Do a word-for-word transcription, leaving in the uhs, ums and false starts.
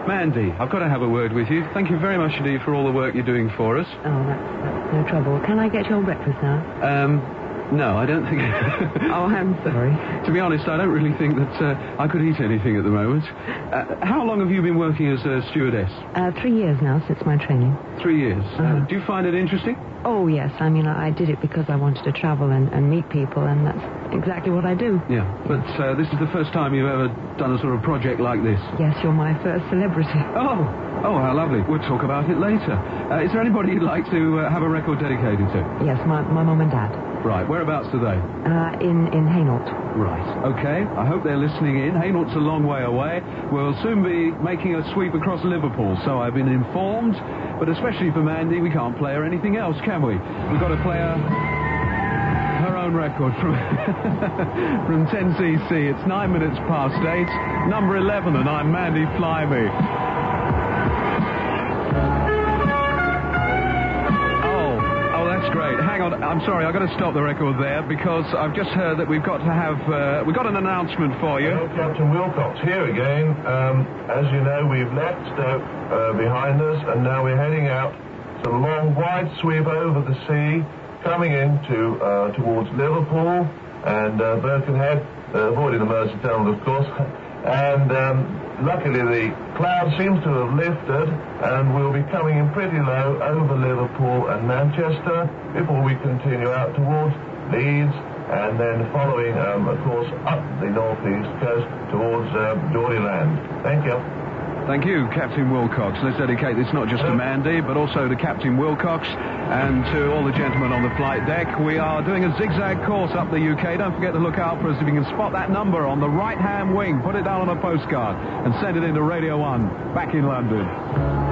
Mandy, I've got to have a word with you. Thank you very much indeed for all the work you're doing for us. Oh, that's, that's no trouble. Can I get your breakfast now? Um... No, I don't think... Oh, I'm sorry. To be honest, I don't really think that uh, I could eat anything at the moment. Uh, how long have you been working as a stewardess? Uh, three years now since my training. Three years. Uh-huh. Uh, do you find it interesting? Oh, yes. I mean, I, I did it because I wanted to travel and, and meet people, and that's exactly what I do. Yeah, but uh, this is the first time you've ever done a sort of project like this. Yes, you're my first celebrity. Oh, oh, how lovely. We'll talk about it later. Uh, is there anybody you'd like to uh, have a record dedicated to? Yes, my, my mum and dad. Right, whereabouts are they? Uh, in, in Hainault. Right, okay. I hope they're listening in. Hainault's a long way away. We'll soon be making a sweep across Liverpool, so I've been informed. But especially for Mandy, we can't play her anything else, can we? We've got to play her... her own record from from ten C C. It's nine minutes past eight, number eleven, and I'm Mandy Fly Me. That's great. Hang on, I'm sorry, I've got to stop the record there because I've just heard that we've got to have, uh, we've got an announcement for you. Hello, Captain Wilcox here again. Um, as you know, we've left Stoke uh, behind us and now we're heading out. It's a long, wide sweep over the sea, coming into, uh, towards Liverpool and uh, Birkenhead, uh, avoiding the Mersey Tunnel, of course. And um, luckily the cloud seems to have lifted and we'll be coming in pretty low over Liverpool and Manchester before we continue out towards Leeds and then following, um, of course, up the northeast coast towards uh, Geordieland. Thank you. Thank you, Captain Wilcox. Let's dedicate this not just to Mandy, but also to Captain Wilcox and to all the gentlemen on the flight deck. We are doing a zigzag course up the U K. Don't forget to look out for us if you can spot that number on the right-hand wing. Put it down on a postcard and send it into Radio one back in London.